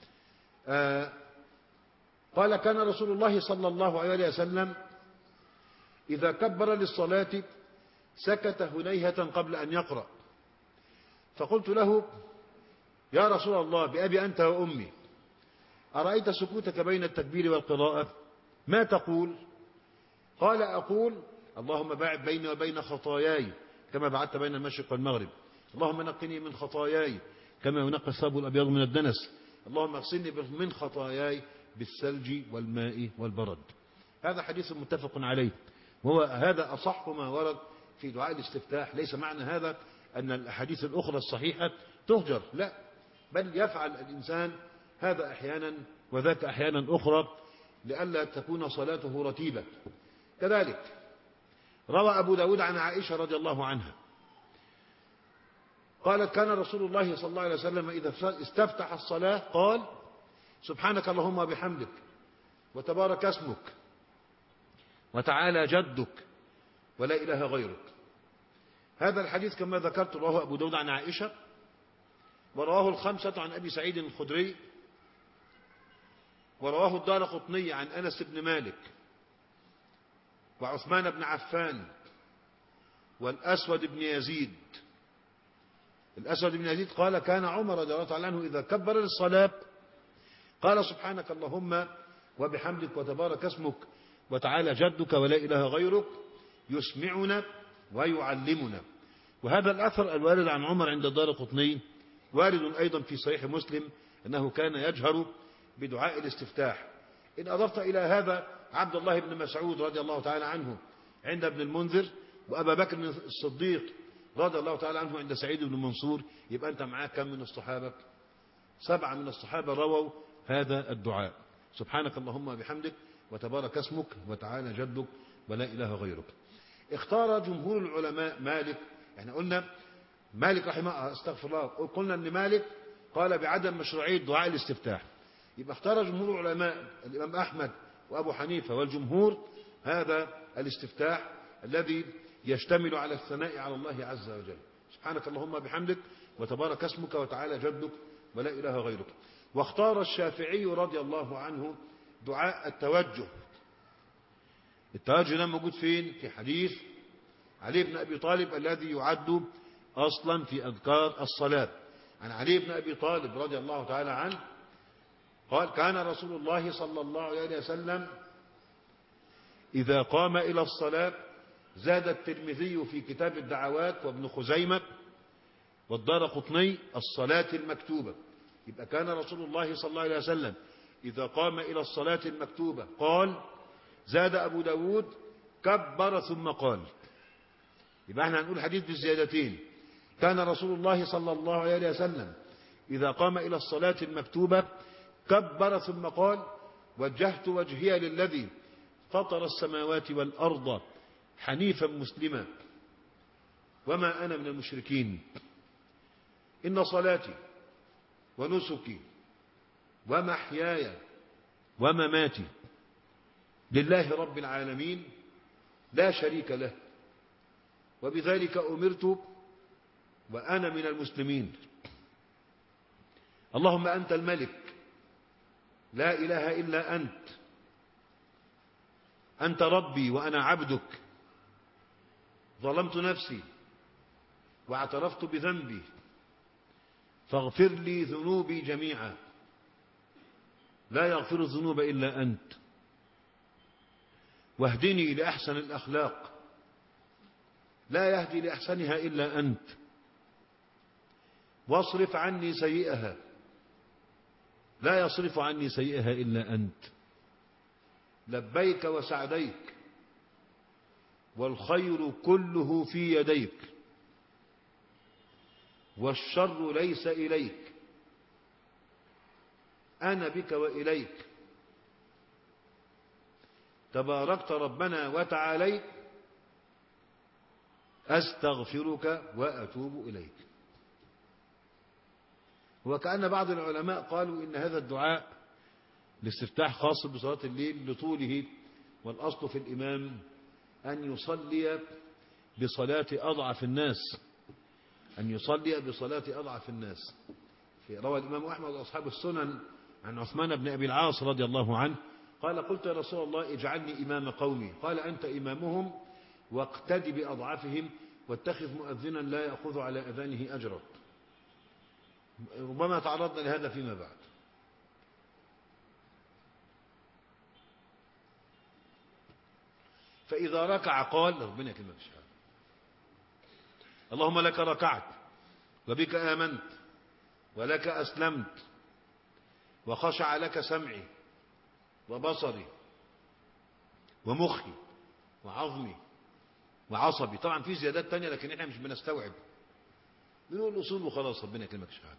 قال: كان رسول الله صلى الله عليه وسلم إذا كبر للصلاة سكت هنيهة قبل أن يقرأ، فقلت له: يا رسول الله بأبي أنت وأمي، أرأيت سكوتك بين التكبير والقراءة ما تقول؟ قال: أقول: اللهم باعد بيني وبين خطاياي كما بعدت بين المشرق والمغرب، اللهم نقني من خطاياي كما ينقى الثوب الأبيض من الدنس، اللهم اغسلني من خطاياي بالثلج والماء والبرد. هذا حديث متفق عليه، وهو هذا أصح ما ورد في دعاء الاستفتاح. ليس معنى هذا أن الأحاديث الأخرى الصحيحة تهجر، لا، بل يفعل الإنسان هذا أحيانا وذاك أحيانا أخرى لئلا تكون صلاته رتيبة. كذلك روى أبو داود عن عائشة رضي الله عنها قالت: كان رسول الله صلى الله عليه وسلم إذا استفتح الصلاة قال: سبحانك اللهم وبحمدك وتبارك اسمك وتعالى جدك ولا إله غيرك. هذا الحديث كما ذكرت رواه أبو داود عن عائشة، ورواه الخمسة عن أبي سعيد الخدري، ورواه الدارقطني عن أنس بن مالك وعثمان بن عفان والأسود بن يزيد. الأسود بن يزيد قال: كان عمر رضي الله تعالى عنه إذا كبر للصلاة قال: سبحانك اللهم وبحمدك وتبارك اسمك وتعالى جدك ولا إله غيرك، يسمعنا ويعلمنا. وهذا الأثر الوارد عن عمر عند الدارقطني وارد أيضا في صحيح مسلم أنه كان يجهر بدعاء الاستفتاح. إن أضفت إلى هذا عبد الله بن مسعود رضي الله تعالى عنه عند ابن المنذر، وأبا بكر الصديق رضي الله تعالى عنه عند سعيد بن منصور، يبقى أنت معاك كم من الصحابة؟ 7 من الصحابة رووا هذا الدعاء. سبحانك اللهم وبحمدك وتبارك اسمك وتعالى جدك ولا إله غيرك. اختار جمهور العلماء مالك، يعني قلنا مالك رحمه استغفر الله، قلنا أن مالك قال بعدم مشروعية دعاء الاستفتاح، يبقى اختار جمهور العلماء الإمام أحمد وأبو حنيفة والجمهور هذا الاستفتاح الذي يشتمل على الثناء على الله عز وجل. سبحانك اللهم بحمدك وتبارك اسمك وتعالى جدك ولا إله غيرك. واختار الشافعي رضي الله عنه دعاء التوجه. التوجه ده موجود فين؟ في حديث علي بن أبي طالب الذي يعد أصلا في أذكار الصلاة. عن علي بن أبي طالب رضي الله تعالى عنه قال كان رسول الله صلى الله عليه وسلم إذا قام إلى الصلاة، زاد الترمذي في كتاب الدعوات وابن خزيمة والدارقطني الصلاة المكتوبة. يبقى كان رسول الله صلى الله عليه وسلم إذا قام إلى الصلاة المكتوبة قال، زاد أبو داود كبر ثم قال. يبقى احنا هنقول حديث بالزيادتين. كان رسول الله صلى الله عليه وسلم إذا قام إلى الصلاة المكتوبة كبر ثم قال، وجهت وجهي للذي فطر السماوات والأرض حنيفا مسلما وما أنا من المشركين، إن صلاتي ونسكي ومحياي ومماتي لله رب العالمين لا شريك له، وبذلك أمرت وأنا من المسلمين. اللهم أنت الملك لا إله إلا أنت، أنت ربي وأنا عبدك، ظلمت نفسي واعترفت بذنبي، فاغفر لي ذنوبي جميعا، لا يغفر الذنوب إلا أنت، واهدني لأحسن الأخلاق، لا يهدي لأحسنها إلا أنت، واصرف عني سيئها، لا يصرف عني سيئها إلا أنت، لبيك وسعديك، والخير كله في يديك، والشر ليس إليك، أنا بك وإليك، تباركت ربنا وتعاليت، أستغفرك وأتوب إليك. وكأن بعض العلماء قالوا إن هذا الدعاء الاستفتاح خاص بصلاة الليل لطوله، والأصل في الإمام أن يصلي بصلاة أضعف الناس، أن يصلي بصلاة أضعف الناس. روى الإمام أحمد وأصحاب السنن عن عثمان بن أبي العاص رضي الله عنه قال قلت يا رسول الله اجعلني إمام قومي، قال أنت إمامهم واقتد بأضعفهم واتخذ مؤذنا لا يأخذ على أذانه أجرا. ربما تعرضنا لهذا فيما بعد. فإذا ركع قال ربنا يكرمك الشهادة، اللهم لك ركعت وبك آمنت ولك أسلمت وخشع لك سمعي وبصري ومخي وعظمي وعصبي. طبعا في زيادات تانية لكن احنا مش بنستوعب، بنقول الأصول وخلاص. ربنا يكرمك الشهادة.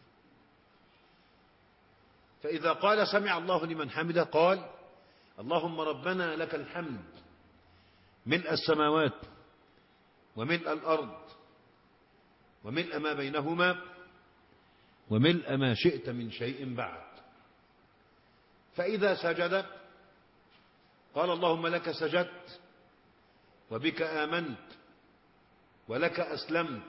فإذا قال سمع الله لمن حمده قال اللهم ربنا لك الحمد ملء السماوات وملء الأرض وملء ما بينهما وملء ما شئت من شيء بعد. فإذا سجد قال اللهم لك سجدت وبك آمنت ولك أسلمت،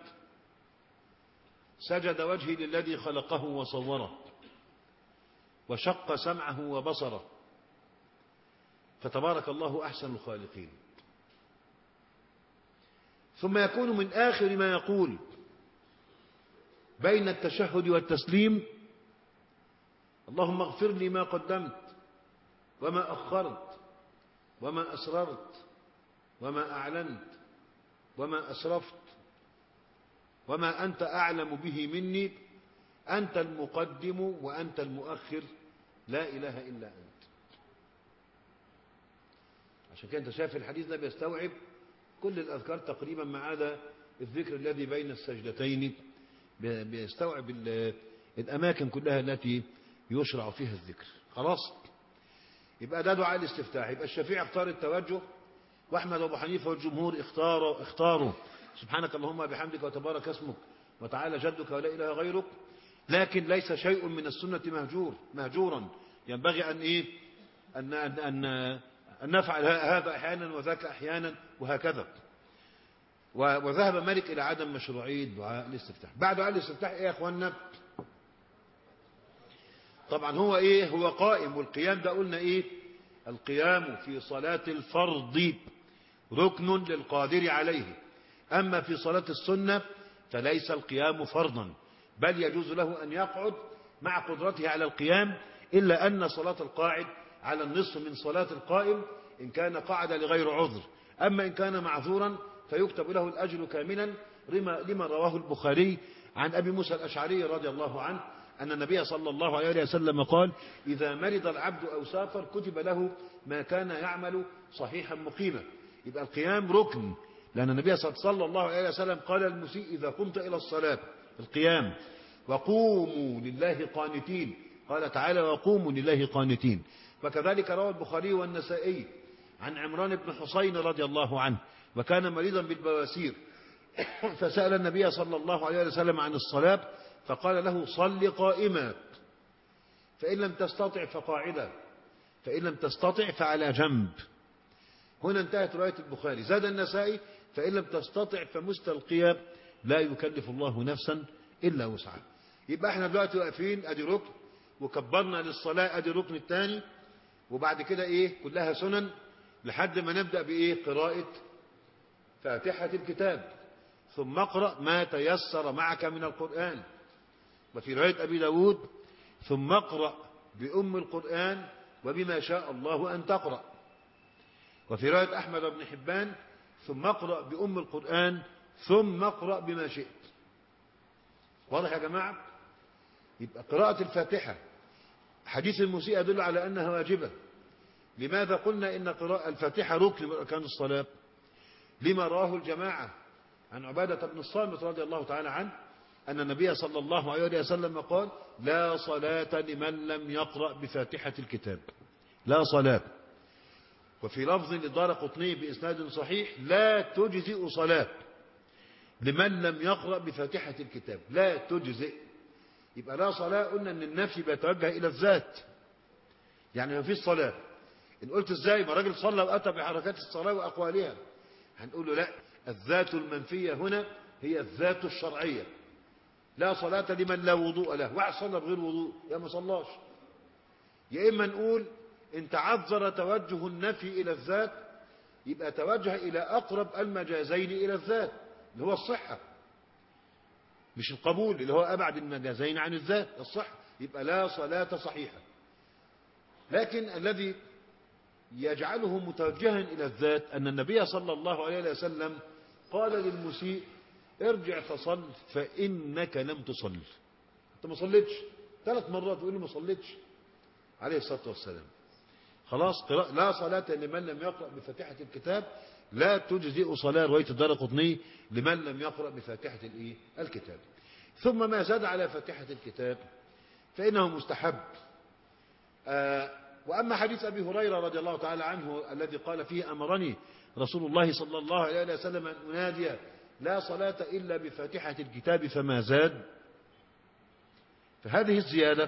سجد وجهي للذي خلقه وصوره وشق سمعه وبصره، فتبارك الله أحسن الخالقين. ثم يكون من آخر ما يقول بين التشهد والتسليم اللهم اغفر لي ما قدمت وما أخرت وما أسررت وما أعلنت وما أسرفت وما أنت أعلم به مني، أنت المقدم وأنت المؤخر لا إله إلا أنت. عشان كده أنت شايف الحديث ده بيستوعب كل الأذكار تقريبا ما عدا الذكر الذي بين السجدتين بيستوعب الأماكن كلها التي يشرع فيها الذكر. خلاص، يبقى ده دعاء الاستفتاح. يبقى الشافعي اختار التوجه، وأحمد وأبو حنيفة والجمهور اختاروا سبحانك اللهم بحمدك وتبارك اسمك وتعالى جدك ولا إله غيرك. لكن ليس شيء من السنة مهجورا، ينبغي أن نفعل هذا أحيانا وذاك أحيانا وهكذا. وذهب مالك إلى عدم مشروعية دعاء الاستفتاح. بعد دعاء الاستفتاح إيه يا أخوانا؟ طبعا هو قائم، والقيام ده قلنا إيه؟ القيام في صلاة الفرض ركن للقادر عليه، أما في صلاة السنة فليس القيام فرضا، بل يجوز له أن يقعد مع قدرته على القيام، إلا أن صلاة القاعد على النصف من صلاة القائم إن كان قعد لغير عذر. أما إن كان معذورا فيكتب له الأجر كاملا، لما رواه البخاري عن أبي موسى الأشعري رضي الله عنه أن النبي صلى الله عليه وسلم قال: إذا مرض العبد أو سافر كتب له ما كان يعمل صحيحا مقيما. يبقى القيام ركن، لأن النبي صلى الله عليه وسلم قال للمسيء: إذا قمت إلى الصلاة، القيام، وقوموا لله قانتين، قال تعالى: وقوموا لله قانتين. وكذلك روى البخاري والنسائي عن عمران بن حسين رضي الله عنه، وكان مريضا بالبواسير، فسأل النبي صلى الله عليه وسلم عن الصلاة، فقال له: صل قائما، فإن لم تستطع فقاعدا، فإن لم تستطع فعلى جنب. هنا انتهت رواية البخاري. زاد النسائي: فإن لم تستطع فمستلقيا، لا يكلف الله نفسا إلا وسعها. يبقى احنا دلوقتي واقفين، ادي ركن، وكبرنا للصلاة، ادي الركن الثاني، وبعد كده ايه؟ كلها سنن، لحد ما نبدأ بايه؟ قراءة فاتحة الكتاب، ثم اقرأ ما تيسر معك من القرآن. وفي رواية أبي داود: ثم اقرأ بأم القرآن وبما شاء الله أن تقرأ. وفي رواية أحمد بن حبان: ثم اقرأ بأم القرآن ثم اقرأ بما شئت. واضح يا جماعة؟ يبقى قراءة الفاتحة، حديث المسيء يدل على أنها واجبة. لماذا قلنا إن قراءة الفاتحة ركن من أركان الصلاة؟ لما رواه الجماعة عن عبادة بن الصامت رضي الله تعالى عنه أن النبي صلى الله عليه وسلم قال: لا صلاة لمن لم يقرأ بفاتحة الكتاب، لا صلاة. وفي لفظ للدارقطني بإسناد صحيح: لا تجزئ صلاة لمن لم يقرأ بفاتحة الكتاب، لا تجزئ. يبقى لا صلاة قلنا أن النفي بيتوجه إلى الذات، يعني ما فيش صلاة. إن قلت إزاي؟ ما راجل صلى وأتى بحركات الصلاة وأقوالها، هنقول له لا، الذات المنفية هنا هي الذات الشرعية. لا صلاة لمن لا وضوء له، واحد صلى بغير وضوء يا ما صلاش. يا إما نقول إن تعذر توجه النفي إلى الذات، يبقى توجه إلى أقرب المجازين إلى الذات اللي هو الصحة، مش القبول اللي هو أبعد المجازين عن الذات، الصحة. يبقى لا صلاة صحيحة. لكن الذي يجعله متوجها إلى الذات أن النبي صلى الله عليه وسلم قال للمسيء: ارجع فصل فإنك لم تصل. أنت ما صليتش 3 مرات، تقول له ما صليتش عليه الصلاة والسلام. خلاص، لا صلاة لمن لم يقرأ بفاتحة الكتاب، لا تجزئ صلاة، رواية الدارقطني، لمن لم يقرأ بفاتحة الكتاب. ثم ما زاد على فاتحة الكتاب فإنه مستحب. وأما حديث أبي هريرة رضي الله تعالى عنه الذي قال فيه: أمرني رسول الله صلى الله عليه وسلم أن أنادي: لا صلاة إلا بفاتحة الكتاب، فما زاد. فهذه الزيادة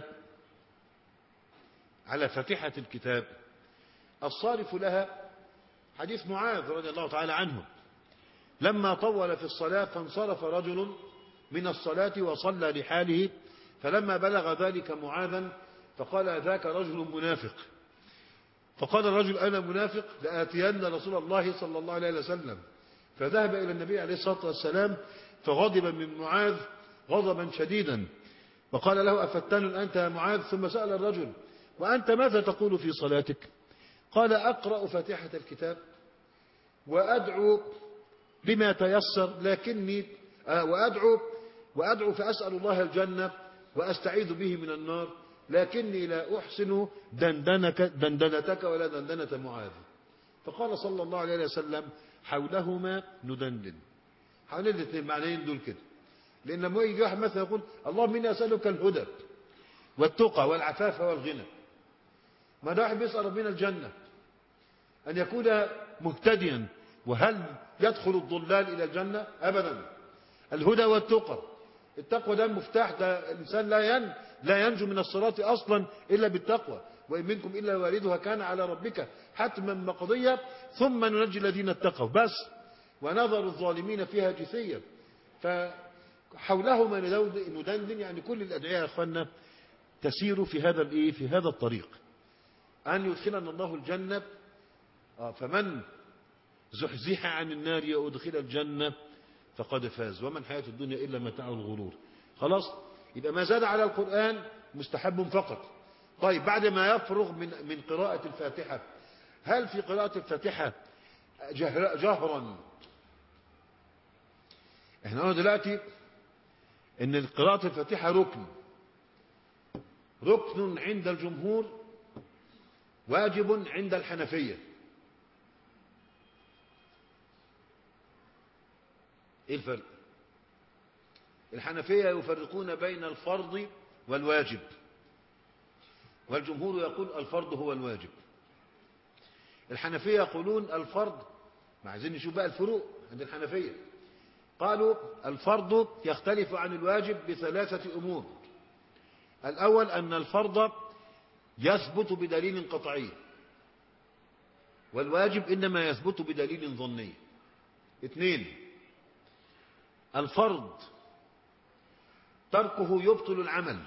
على فاتحة الكتاب الصارف لها حديث معاذ رضي الله تعالى عنه لما طول في الصلاة، فانصرف رجل من الصلاة وصلى لحاله، فلما بلغ ذلك معاذا فقال: ذاك رجل منافق. فقال الرجل: أنا منافق؟ لآتين رسول الله صلى الله عليه وسلم. فذهب إلى النبي عليه الصلاة والسلام فغضب من معاذ غضبا شديدا، وقال له: أفتان أنت يا معاذ؟ ثم سأل الرجل: وأنت ماذا تقول في صلاتك؟ قال: أقرأ فاتحة الكتاب وأدعو بما تيسر، لكني وأدعو فأسأل الله الجنة وأستعيذ به من النار، لكني لا أحسن دندنتك ولا دندنة معاذ. فقال صلى الله عليه وسلم: حولهما ندندن، حوالين الاثنين معنيين دول كده. لأن لما يجي واحد مثلا يقول اللهم إني أسألك الهدى والتقى والعفاف والغنى، ما ده واحد بيسأل ربنا الجنة أن يكون مهتديا، وهل يدخل الضلال إلى الجنة؟ أبدا. الهدى والتقى، التقوى ده مفتاح، ده الإنسان لا ينجو من الصراط أصلا إلا بالتقوى، وإن منكم إلا واردها كان على ربك حتما مقضية ثم ننجي الذين اتقوا بس، ونظر الظالمين فيها جثيا. فحولهما ندندن، يعني كل الأدعية يا أخوانا تسير في هذا الطريق، أن يدخلنا الله الجنة. فمن زحزح عن النار وأدخل الجنة فقد فاز، وما الحياة الدنيا إلا متاع الغرور. خلاص، يبقى ما زاد على القرآن مستحب فقط. طيب بعد ما يفرغ من قراءة الفاتحة، هل في قراءة الفاتحة جهرا؟ احنا قلنا دلوقتي ان قراءة الفاتحة ركن عند الجمهور، واجب عند الحنفية. ايه الفرق؟ الحنفية يفرقون بين الفرض والواجب، والجمهور يقول الفرض هو الواجب. الحنفية يقولون الفرض، ما عايزين نشوف بقى الفروق عند الحنفية. قالوا الفرض يختلف عن الواجب بثلاثة أمور. الأول أن الفرض يثبت بدليل قطعي، والواجب إنما يثبت بدليل ظني. 2، الفرض تركه يبطل العمل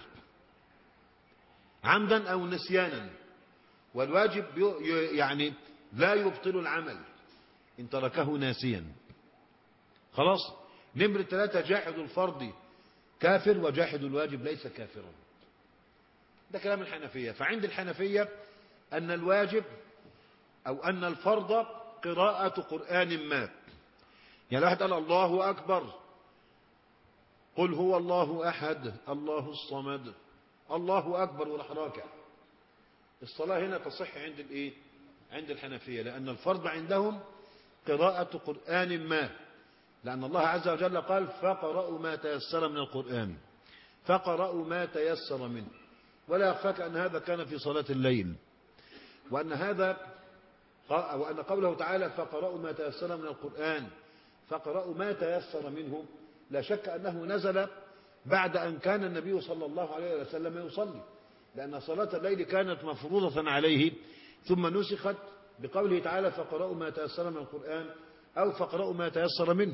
عمدا أو نسيانا، والواجب يعني لا يبطل العمل إن تركه ناسيا. خلاص. نمرة 3، جاحد الفرض كافر، وجاحد الواجب ليس كافرا. ده كلام الحنفية. فعند الحنفية أن الواجب أو أن الفرض قراءة قرآن ما. يعني واحد قال الله أكبر، قل هو الله أحد الله الصمد الله أكبر وراح راكع، الصلاة هنا تصح عند الحنفية، لأن الفرض عندهم قراءة قرآن ما، لأن الله عز وجل قال فقرأوا ما تيسر من القرآن، فقرأوا ما تيسر منه. ولا يخفاك أن هذا كان في صلاة الليل، وأن قوله تعالى فقرأوا ما تيسر من القرآن، فقرأوا ما تيسر منه، لا شك أنه نزل بعد أن كان النبي صلى الله عليه وسلم يصلي، لأن صلاة الليل كانت مفروضة عليه ثم نسخت بقوله تعالى فقرأوا ما تيسر من القرآن أو فقرأوا ما تيسر منه.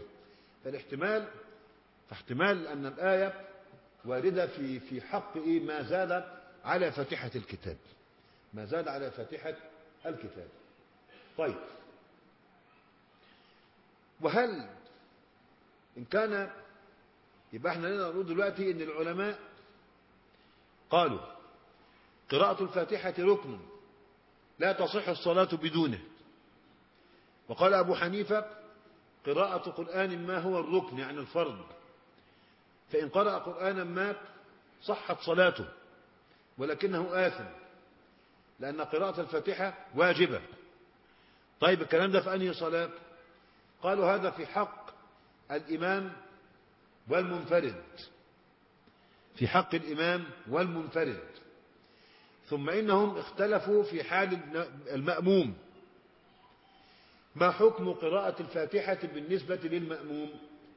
فاحتمال أن الآية واردة في حق ما زاد على فاتحة الكتاب، ما زاد على فاتحة الكتاب. طيب، وهل إن كان، يبقى احنا لنا نقول دلوقتي ان العلماء قالوا قراءة الفاتحة ركن لا تصح الصلاة بدونه، وقال أبو حنيفة قراءة قرآن ما هو الركن يعني الفرض، فإن قرأ قرآنا ما صحت صلاته ولكنه آثم، لأن قراءة الفاتحة واجبة. طيب الكلام ده في أنهي صلاة؟ قالوا هذا في حق الإمام والمنفرد، في حق الإمام والمنفرد. ثم إنهم اختلفوا في حال المأموم، ما حكم قراءة الفاتحة بالنسبة للمأموم؟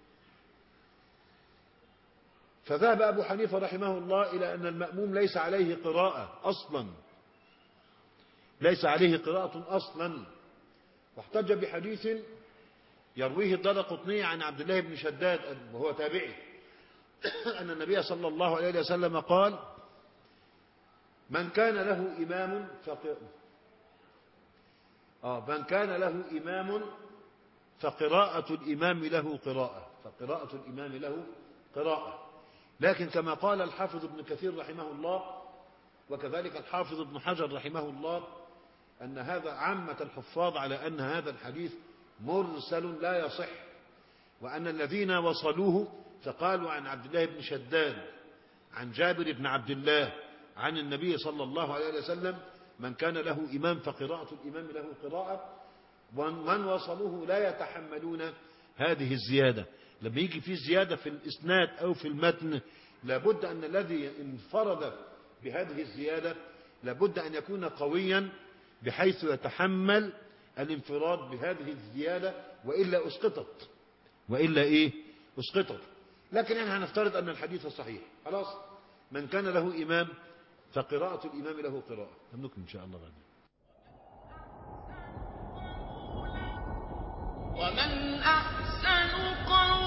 فذهب أبو حنيفة رحمه الله إلى أن المأموم ليس عليه قراءة أصلا، ليس عليه قراءة أصلا، واحتج بحديث يرويه الدارقطني عن عبد الله بن شداد وهو تابعي أن النبي صلى الله عليه وسلم قال من كان له إمام فقراءة الإمام له قراءة، فقراءة الإمام له قراءة. لكن كما قال الحافظ ابن كثير رحمه الله وكذلك الحافظ ابن حجر رحمه الله أن هذا عامة الحفاظ على أن هذا الحديث مرسل لا يصح، وأن الذين وصلوه فقالوا عن عبد الله بن شداد عن جابر بن عبد الله عن النبي صلى الله عليه وسلم من كان له إمام فقراءة الإمام له قراءة، ومن وصلوه لا يتحملون هذه الزيادة. لما يجي في زيادة في الإسناد أو في المتن لابد أن الذي انفرد بهذه الزيادة لابد أن يكون قويا بحيث يتحمل الانفراد بهذه الزيادة، وإلا أسقطت. وإلا إيه؟ أسقطت. لكن يعني هنفترض أن الحديث صحيح، خلاص من كان له إمام فقراءة الإمام له قراءة. نكمل إن شاء الله غدا. ومن أحسن قولا